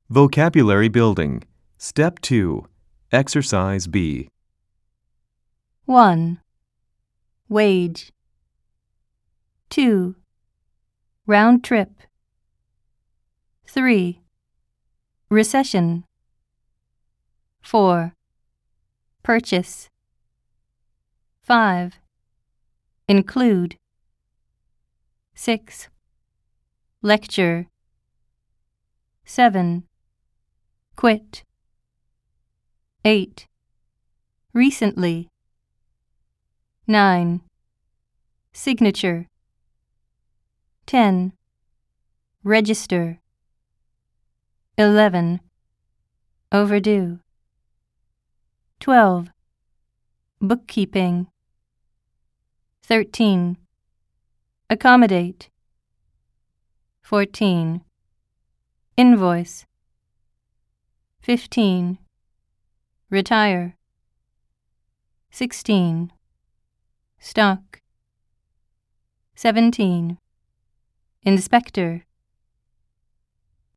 Vocabulary Building. Step 2. Exercise B. 1. Wage. 2. Round trip. 3. Recession. 4. Purchase. 5. Include. 6. Lecture. 7. Quit. 8. Recently. 9. Signature. 10. Register. 11. Overdue. 12. Bookkeeping. 13. Accommodate. 14. Invoice. 15. Retire. 16. Stock. 17. Inspector.